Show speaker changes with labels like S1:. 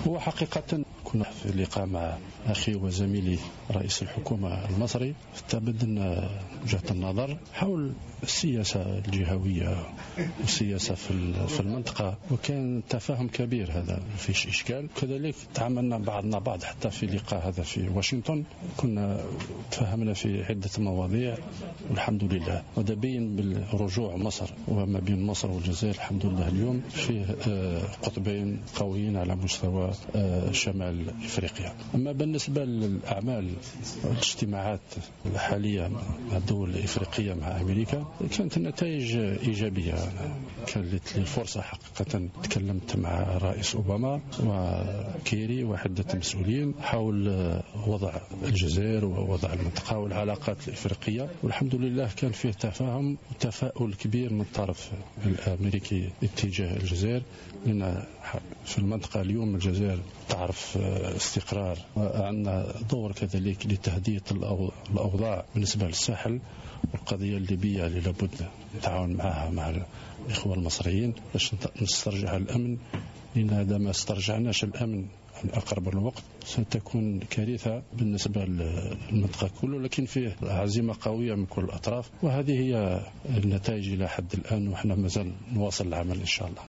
S1: هو حقيقة كنا في لقاء مع أخي وزميلي رئيس الحكومة المصري تبادلنا وجهة النظر حول السياسة الجهوية والسياسة في المنطقة، وكان تفاهم كبير، هذا فيش إشكال. كذلك تعاملنا بعضنا بعض حتى في لقاء هذا في واشنطن، كنا تفاهمنا في عدة مواضيع والحمد لله. وده بين بالرجوع مصر وما بين مصر والجزائر الحمد لله اليوم فيه قطبين قويين على مستوى شمال إفريقيا. أما بالنسبة للأعمال والاجتماعات الحالية مع الدول الإفريقية مع أمريكا كانت النتائج إيجابية. كانت لي الفرصة حقيقة تكلمت مع رئيس أوباما وكيري وعدة مسؤولين حول وضع الجزائر ووضع المنطقة والعلاقات الإفريقية، والحمد لله كان فيه تفاهم وتفاؤل كبير من الطرف الأمريكي اتجاه الجزائر، لأن في المنطقة اليوم الجزائر تعرف استقرار، وعندنا دور كذلك لتهدئة الأوضاع بالنسبة للساحل والقضية الليبية اللي لابد نتعاون معها مع الإخوة المصريين باش نسترجع الأمن، لأن إذا ما استرجعناش الأمن في أقرب الوقت ستكون كارثة بالنسبة للمنطقة كله. لكن فيه عزيمة قوية من كل الأطراف، وهذه هي النتائج إلى حد الآن، وإحنا مازال نواصل العمل إن شاء الله.